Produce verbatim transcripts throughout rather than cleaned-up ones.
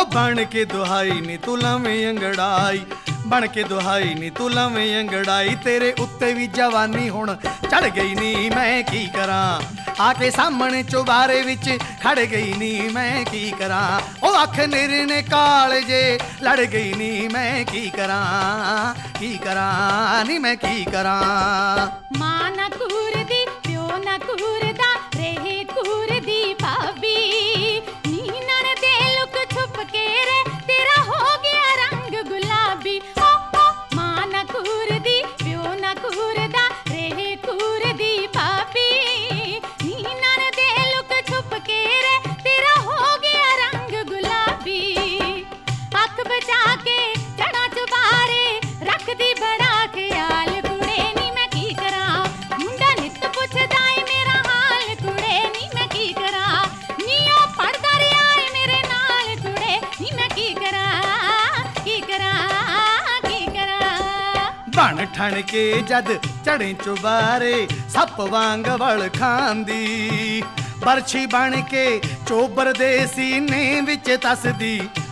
बन के दुहाई नी तू लवें अंगड़ाई, बन के दुहाई नी तू लवें अंगड़ाई। तेरे उत्ते भी जवानी हुण चढ़ गई नी मैं की करा, आके सामने चुबारे विच खड़ गई नी मैं की करा। ओ अख निरने काल जे लड़ गई नी मैं की करा, की करा नी मैं की करा। मां ना कूरदी प्यो ना कूरदा रहे कूरदी भाभी, नी नणदे लुक छुप के रे तेरा हो गया रंग गुलाबी। ओ ओ मां ना कूरदी प्यो ना कूरदा रहे कूरदी भाभी, नी नणदे लुक छुप के रे तेरा हो गया रंग गुलाबी। अख बचा के चढ़ा चुबारे रखदी बड़ा ख्याल कुड़े नी मैं की करा, मुंडा नित पुछदा ए मेरा हाल कुड़े नी मैं की करा। नी ओ पढ़दा रिहा ए मेरे नाल कुड़े नी मैं की करा, की करा की करा। बन ठण के जद चढ़े चुबारे सप वांग वल खांदी, बरछी बन के चोबर दे सीने विच तसदी।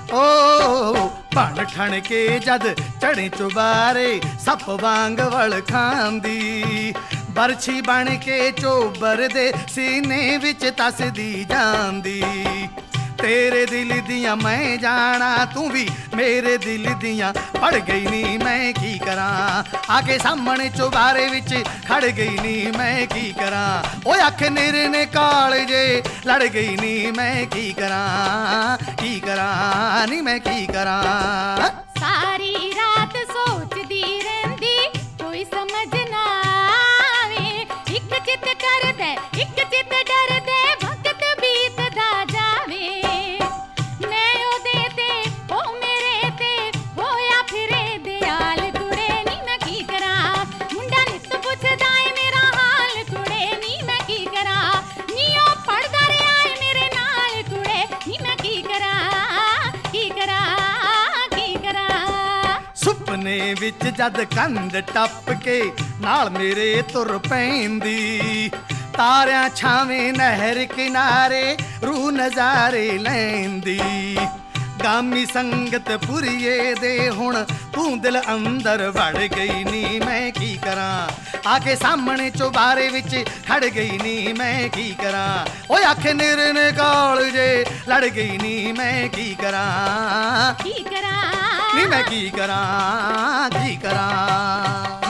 ओ बन ठण के जद चढ़े चुबारे सप वांग वल खांदी, बरछी बन के चोबर दे सीने विच तसदी जांदी। तेरे दिल दियां मैं जाना तू भी मेरे दिल दियां पड़ गई नी मैं की करा, आके सामने चुबारे विच खड़ गई नी मैं की करा। ओ अख निरने काल जे लड़ गई नी मैं की करा, की करा नी मैं की करा। सारी रात सोचदी रहिंदी कोई समझ ना आवे, इक चित करदे इक चित डरदे वक्त बीतदा जावे। मैं ओदे ते ओ मेरे ते होया फिरे दयाल कुड़े नी मैं की करा, मुंडा नित पुछदा ए मेरा हाल कुड़े नी मैं की करा। नी ओ पढ़दा रिहा ए मेरे नाल कुड़े नी मैं की करा, की करा की करा। सुपने विच जद कंध टप के नाल मेरे तुर पैंदी, तारियां छावें नहर किनारे रूह नज़ारे लैंदी। गामी संगत पुरिये दे हुण तू दिल अंदर वड़ गई नी मैं की करा, आके सामने चुबारे विच खड़ गई नी मैं की करा। ओ अख निरने काल जे लड़ गई नी मैं की करा, की करा नी मैं की करा, की करा।